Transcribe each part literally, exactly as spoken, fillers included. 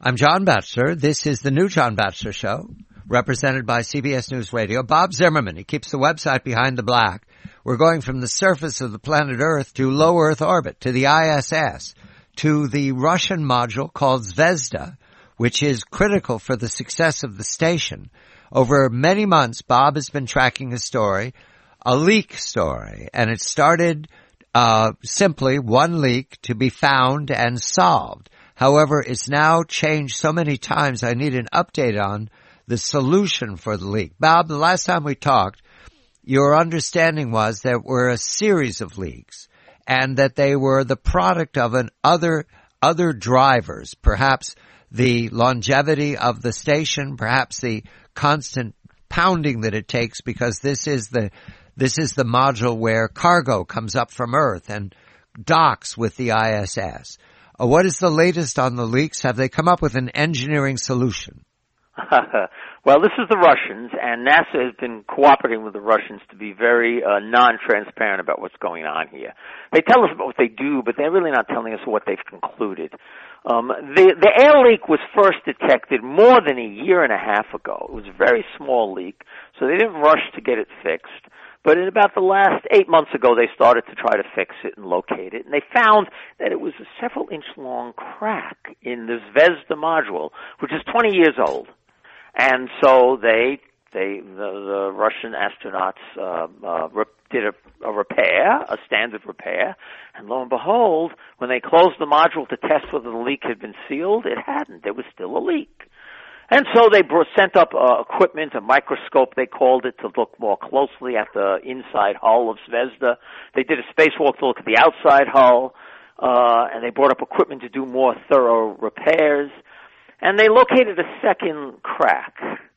I'm John Batchelor. This is the new John Batchelor Show, represented by C B S News Radio. Bob Zimmerman, he keeps the website Behind the Black. We're going from the surface of the planet Earth to low Earth orbit, to the I S S, to the Russian module called Zvezda, which is critical for the success of the station. Over many months, Bob has been tracking a story, a leak story, and it started uh simply one leak to be found and solved. However, it's now changed so many times, I need an update on the solution for the leak. Bob, the last time we talked, your understanding was there were a series of leaks and that they were the product of an other, other drivers, perhaps the longevity of the station, perhaps the constant pounding that it takes, because this is the, this is the module where cargo comes up from Earth and docks with the I S S. Uh, what is the latest on the leaks? Have they come up with an engineering solution? Well, this is the Russians, and NASA has been cooperating with the Russians to be very uh, non-transparent about what's going on here. They tell us about what they do, but they're really not telling us what they've concluded. Um, the, the air leak was first detected more than a year and a half ago. It was a very small leak, so they didn't rush to get it fixed. But in about the last eight months ago, they started to try to fix it and locate it. And they found that it was a several-inch long crack in the Zvezda module, which is twenty years old. And so they, they, the, the Russian astronauts uh, uh, re- did a, a repair, a standard repair. And lo and behold, when they closed the module to test whether the leak had been sealed, it hadn't. There was still a leak. And so they brought, sent up uh, equipment, a microscope they called it, to look more closely at the inside hull of Zvezda. They did a spacewalk to look at the outside hull, uh, and they brought up equipment to do more thorough repairs. And they located a second crack.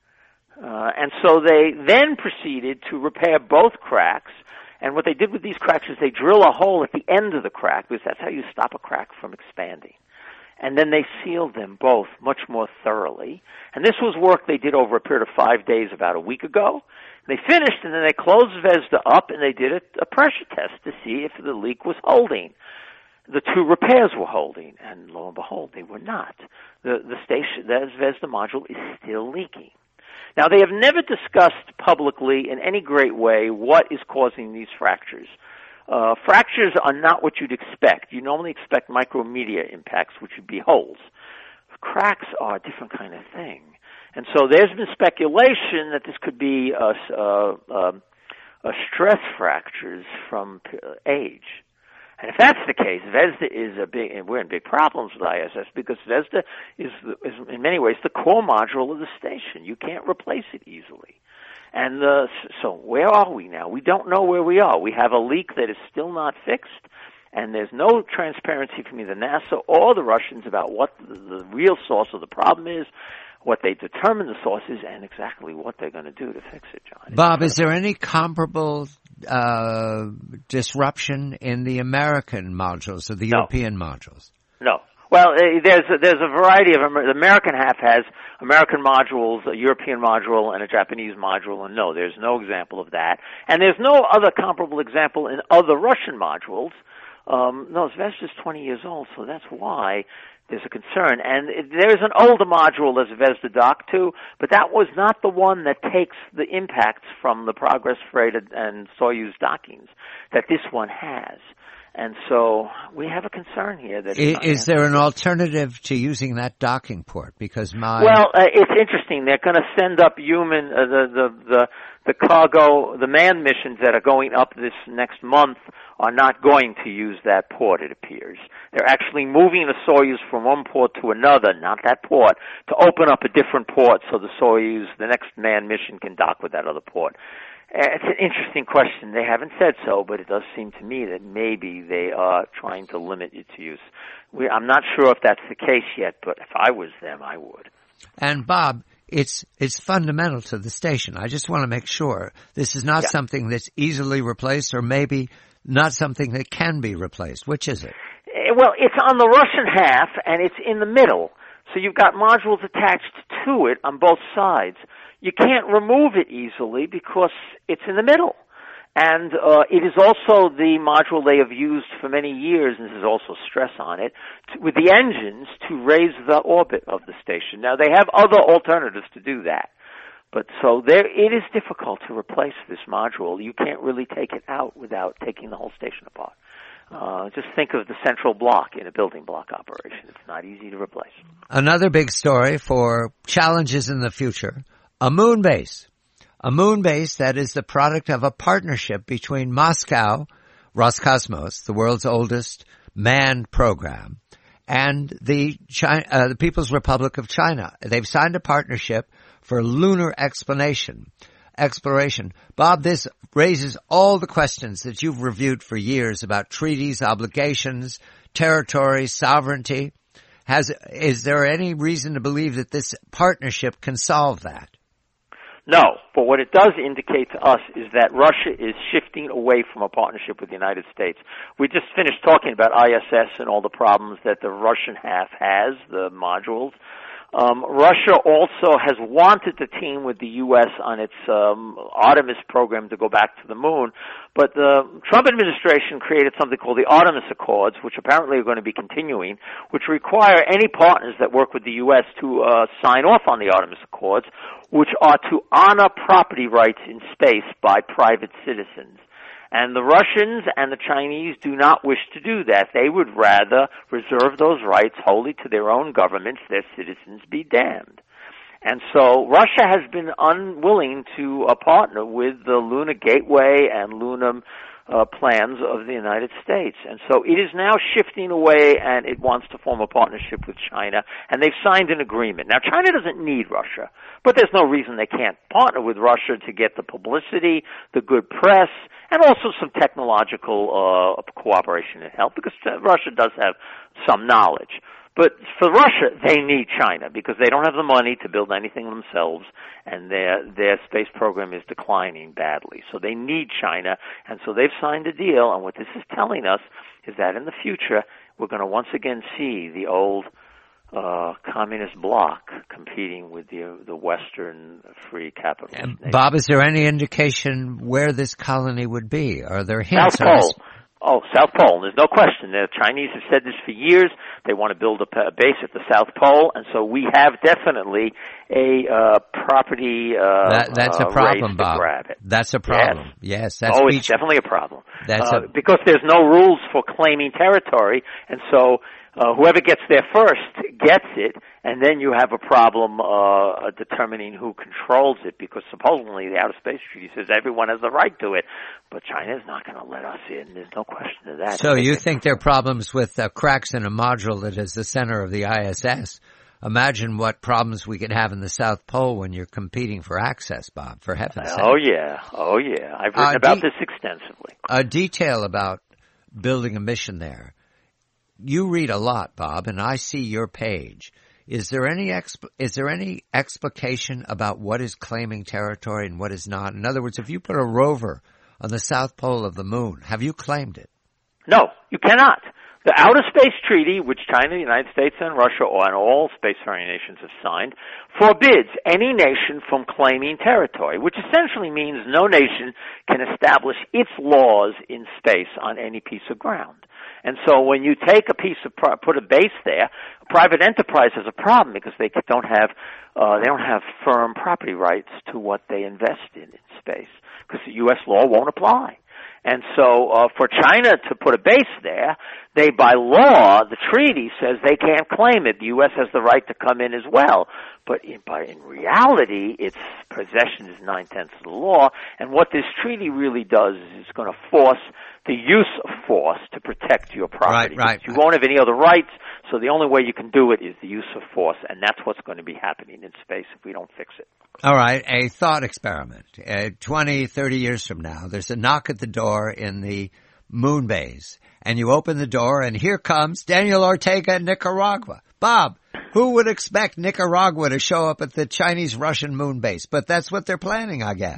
Uh, and so they then proceeded to repair both cracks. And what they did with these cracks is they drill a hole at the end of the crack, because that's how you stop a crack from expanding. And then they sealed them both much more thoroughly. And this was work they did over a period of five days about a week ago. They finished, and then they closed Zvezda up, and they did a, a pressure test to see if the leak was holding. The two repairs were holding, and lo and behold, they were not. The, the station, the Zvezda module is still leaking. Now, they have never discussed publicly in any great way what is causing these fractures. Uh, fractures are not what you'd expect. You normally expect micromedia impacts, which would be holes. Cracks are a different kind of thing. And so there's been speculation that this could be a, a, a, a stress fractures from age. And if that's the case, Zvezda is a big, and we're in big problems with I S S, because Zvezda is, is in many ways the core module of the station. You can't replace it easily. And uh, so where are we now? We don't know where we are. We have a leak that is still not fixed, and there's no transparency from either NASA or the Russians about what the, the real source of the problem is, what they determine the source is, and exactly what they're going to do to fix it, John. Bob, is there any comparable uh, disruption in the American modules or the no. European modules? No. Well, uh, there's a, there's a variety of the American half has American modules, a European module, and a Japanese module, and no, there's no example of that. And there's no other comparable example in other Russian modules. Um, no, Zvezda's twenty years old, so that's why there's a concern. And it, there's an older module that Zvezda docked to, but that was not the one that takes the impacts from the Progress freighter and Soyuz dockings that this one has. And so we have a concern here. That is, is there an alternative to using that docking port? Because my well, uh, it's interesting. They're going to send up human uh, the the the the cargo, the manned missions that are going up this next month are not going to use that port. It appears they're actually moving the Soyuz from one port to another, not that port, to open up a different port so the Soyuz, the next manned mission, can dock with that other port. It's an interesting question. They haven't said so, but it does seem to me that maybe they are trying to limit its use. We, I'm not sure if that's the case yet, but if I was them, I would. And Bob, it's it's fundamental to the station. I just want to make sure this is not yeah. something that's easily replaced, or maybe not something that can be replaced. Which is it? Well, it's on the Russian half, and it's in the middle. So you've got modules attached to it on both sides. You can't remove it easily because it's in the middle. And uh, it is also the module they have used for many years, and there's also stress on it, to, with the engines to raise the orbit of the station. Now, they have other alternatives to do that. But so there, it is difficult to replace this module. You can't really take it out without taking the whole station apart. Uh, just think of the central block in a building block operation. It's not easy to replace. Another big story for challenges in the future, a moon base. A moon base that is the product of a partnership between Moscow, Roscosmos, the world's oldest manned program, and the China, uh, the People's Republic of China. They've signed a partnership for lunar explanation, exploration. Bob, this raises all the questions that you've reviewed for years about treaties, obligations, territory, sovereignty. Has, is there any reason to believe that this partnership can solve that? No, but what it does indicate to us is that Russia is shifting away from a partnership with the United States. We just finished talking about I S S and all the problems that the Russian half has, the modules. Um, Russia also has wanted to team with the U S on its um, Artemis program to go back to the moon, but the Trump administration created something called the Artemis Accords, which apparently are going to be continuing, which require any partners that work with the U S to uh, sign off on the Artemis Accords, which are to honor property rights in space by private citizens. And the Russians and the Chinese do not wish to do that. They would rather reserve those rights wholly to their own governments, their citizens be damned. And so Russia has been unwilling to uh, partner with the Lunar Gateway and Lunar uh, plans of the United States. And so it is now shifting away, and it wants to form a partnership with China, and they've signed an agreement. Now, China doesn't need Russia, but there's no reason they can't partner with Russia to get the publicity, the good press, and also some technological uh, cooperation and help, because Russia does have some knowledge. But for Russia, they need China because they don't have the money to build anything themselves, and their their space program is declining badly. So they need China, and so they've signed a deal. And what this is telling us is that in the future, we're going to once again see the old uh communist bloc competing with the the Western free capitalist And nations. Bob, is there any indication where this colony would be? Are there hints? South Pole. Oh, South Pole. There's no question. The Chinese have said this for years. They want to build a base at the South Pole, and so we have definitely a uh, property uh, that, that's a problem, race Bob. to grab it. That's a problem. Yes, yes that's oh, beach- it's definitely a problem. That's uh, a- because there's no rules for claiming territory, and so uh, whoever gets there first gets it, and then you have a problem uh, determining who controls it, because supposedly the Outer Space Treaty says everyone has the right to it, but China is not going to let us in. There's no question of that. So you think there are problems with uh, cracks in a module that is the center of the I S S? Imagine what problems we could have in the South Pole when you're competing for access, Bob, for heaven's sake. Oh, yeah. Oh, yeah. I've written Uh, about de- this extensively. A detail about building a mission there. You read a lot, Bob, and I see your page. Is there any exp- is there any explication about what is claiming territory and what is not? In other words, if you put a rover on the South Pole of the moon, have you claimed it? No, you cannot. The Outer Space Treaty, which China, the United States, and Russia, and all spacefaring nations have signed, forbids any nation from claiming territory, which essentially means no nation can establish its laws in space on any piece of ground. And so when you take a piece of, put a base there, private enterprise has a problem because they don't have, uh, they don't have firm property rights to what they invest in in space, because the U S law won't apply. And so uh, for China to put a base there, they, by law, the treaty says they can't claim it. The U S has the right to come in as well. But in, but in reality, its possession is nine-tenths of the law. And what this treaty really does is it's going to force the use of force to protect your property. Right, right. You won't have any other rights, so the only way you can do it is the use of force. And that's what's going to be happening in space if we don't fix it. All right, a thought experiment. Uh, twenty, thirty years from now, there's a knock at the door in the moon base, and you open the door, and here comes Daniel Ortega in Nicaragua. Bob, who would expect Nicaragua to show up at the Chinese-Russian moon base? But that's what they're planning, I guess.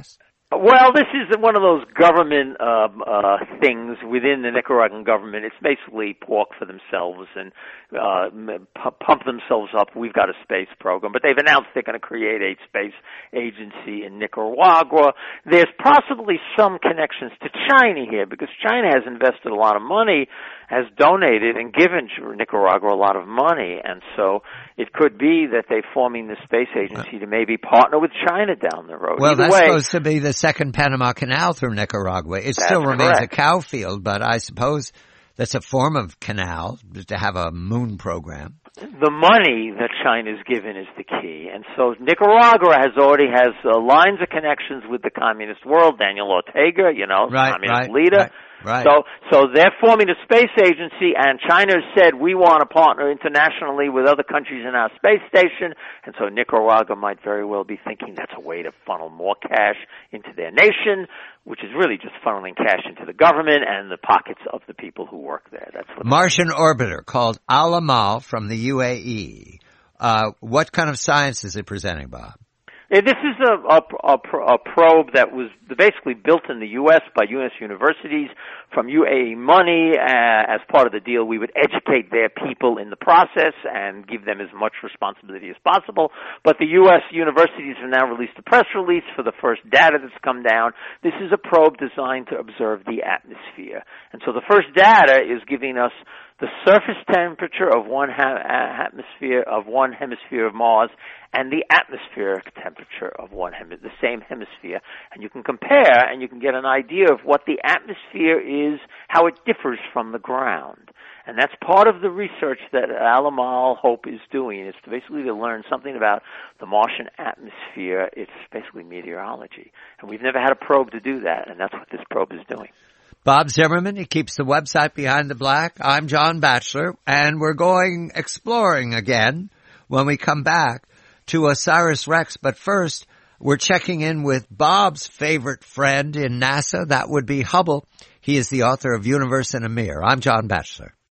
Well, this is one of those government uh, uh, things within the Nicaraguan government. It's basically pork for themselves and uh, pump themselves up. We've got a space program, but they've announced they're going to create a space agency in Nicaragua. There's possibly some connections to China here because China has invested a lot of money, has donated and given Nicaragua a lot of money, and so it could be that they're forming the space agency to maybe partner with China down the road. Well, Either that's way, supposed to be the second Panama Canal through Nicaragua. It still remains correct. a cow field, but I suppose that's a form of canal to have a moon program. The money that China's given is the key, and so Nicaragua has already has uh, lines of connections with the communist world. Daniel Ortega, you know, right, communist right, leader. Right. Right. So, so they're forming a space agency, and China has said we want to partner internationally with other countries in our space station, and so Nicaragua might very well be thinking that's a way to funnel more cash into their nation, which is really just funneling cash into the government and the pockets of the people who work there. That's what Martian orbiter called Al-Amal from the U A E. Uh, what kind of science is it presenting, Bob? This is a, a, a, a probe that was basically built in the U S by U S universities from U A E money. Uh, as part of the deal, we would educate their people in the process and give them as much responsibility as possible. But the U S universities have now released a press release for the first data that's come down. This is a probe designed to observe the atmosphere. And so the first data is giving us the surface temperature of one ha- atmosphere of one hemisphere of Mars and the atmospheric temperature of one hem- the same hemisphere, and you can compare and you can get an idea of what the atmosphere is, how it differs from the ground. And that's part of the research that Al-Amal Hope is doing. It's to basically to learn something about the Martian atmosphere. It's basically meteorology, and we've never had a probe to do that, and that's what this probe is doing. Bob Zimmerman, he keeps the website Behind the Black. I'm John Batchelor, and we're going exploring again when we come back to OSIRIS-REx. But first, we're checking in with Bob's favorite friend in NASA. That would be Hubble. He is the author of Universe in a Mirror. I'm John Batchelor.